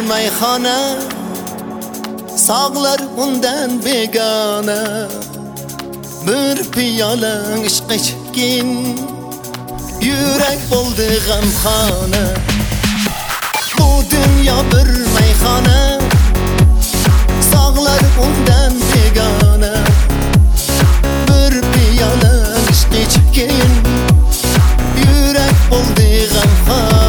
meyhane, sağlar bundan begane. Bir piyale ishq ichgin, yürek bo'ldi g'amxona. Bu dünya bir meyhane, sağlar bundan begane. Bir piyale ishq ichgin, yürek bo'ldi g'amxona.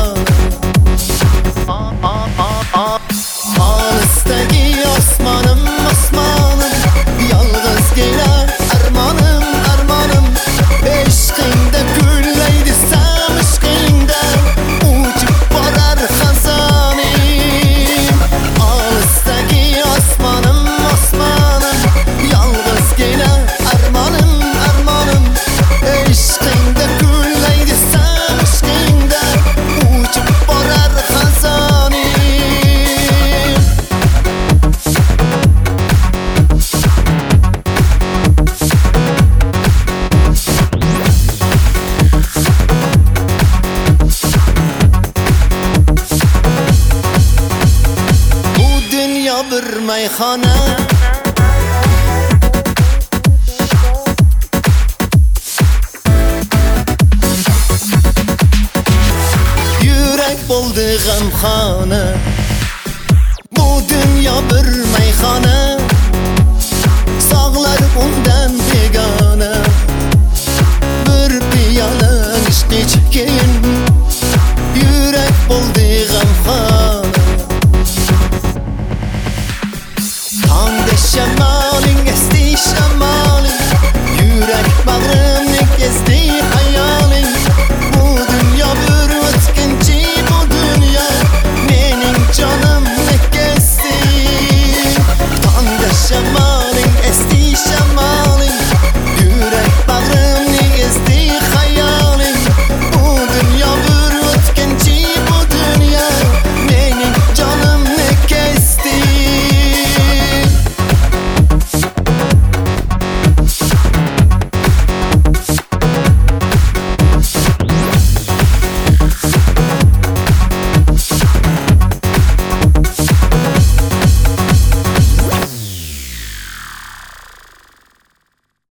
Alistagi osmonim, osmonim, yolg'iz kelar armonim, armonim. Ishqingda gullaydi sam, ishqingda uchib borar xazonim. Alistagi osmonim, osmonim, yolg'iz kelar armonim, armonim. Ishqingda gullaydi sam, ishqingda uchib borar xazonim. Bir meyhane, yürek bo'ldi g'amxona. Bu dünya bir meyhane, sağlar bundan begane.